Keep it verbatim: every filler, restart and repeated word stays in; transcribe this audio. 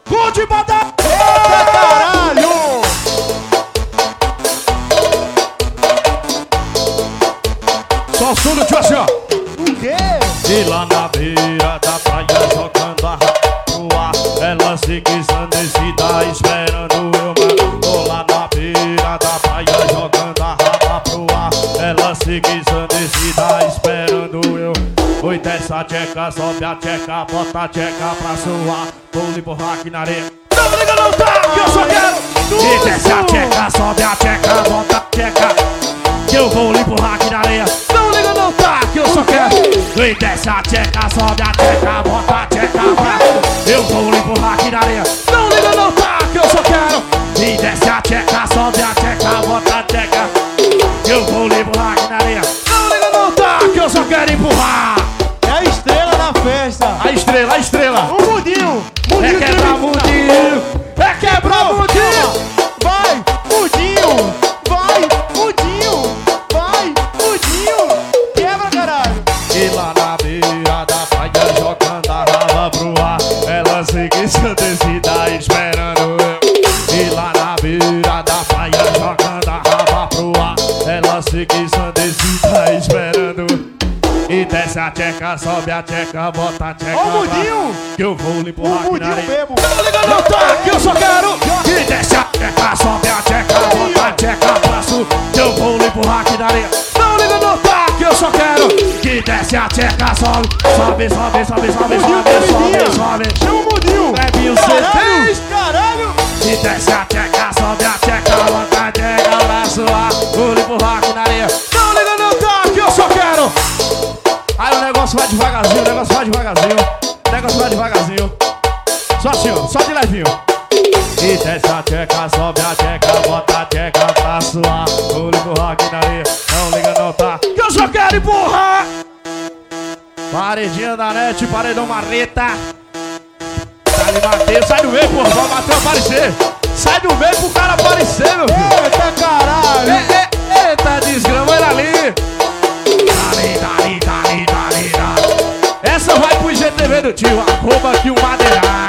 Gol de banda! Eita caralho! Só o som do tio assim, ó. O quê? E lá na beira da praia jogando a rapa pro ar, ela se quis ensandecida esperando eu, mano. Tô lá na beira da praia jogando a rapa pro ar, ela se quis ensandecida esperando eu. Oi, desce a tcheca, sobe a tcheca, bota a tcheca pra suar. Vou lhe borrar aqui na areia. Não liga não, tá? Que eu só quero. E desce a tcheca, sobe a tcheca, bota a tcheca, que eu vou lhe borrar aqui na areia. Não liga não, tá? Que eu só quero. E desce a tcheca, sobe a tcheca, bota a tcheca pra, eu vou lhe empurrar aqui na areia. Não liga não, tá? Que eu só quero. E desce a tcheca, sobe a tcheca, bota a tcheca, que eu vou lhe empurrar aqui na areia. Não liga não, tá? Que eu só quero empurrar. É a estrela da festa. A estrela, a estrela. O mudinho. É quebrar mudinho. É quebrar mudinho. Vai, mudinho. Vai, mudinho. Vai, mudinho. Quebra, caralho. E lá na beira da praia jogando a raba pro ar, ela segue ensandecida esperando eu. E lá na beira da praia jogando a raba pro ar, ela segue ensandecida esperando eu. E desce a tcheca, sobe a tcheca, bota a tcheca Ó o mudinho. pra, que eu vou lhe empurrar O aqui na mudinho areia. bebo. Não liga não, tá? Que eu só quero. E desce a tcheca, sobe a tcheca, bota a tcheca pra sul, que eu vou lhe empurrar aqui na areia. Não liga não, tá? Que eu só quero. Que desce a tcheca, sobe, sobe, sobe, sobe, sobe, sobe, sobe, sobe. Chama o mudinho. Bebe o Caralho, C três. caralho. E desce a tcheca, sobe a tcheca, bota a tcheca pra suar, vou lhe empurrar aqui na areia. Não liga não, tá? Que eu só quero. Aí o negócio vai devagarzinho, o negócio vai devagarzinho, o negócio vai devagarzinho. Só assim, ó, só de levinho. E desce a tcheca, sobe a tcheca, bota a tcheca pra suar, vou lhe empurrar aqui na areia. Não liga não, tá? Que eu só quero empurrar. Paredinha da net, paredão marreta. Sai Mateus, sai do meio, porra, vai o Mateus aparecer. Sai do meio pro cara aparecer, meu filho. Eita caralho. E, e, eita desgrama, ele ali. Dali, dali, dali, dali, dali. Essa vai pro I G T V do tio, arroba aqui o Madeira.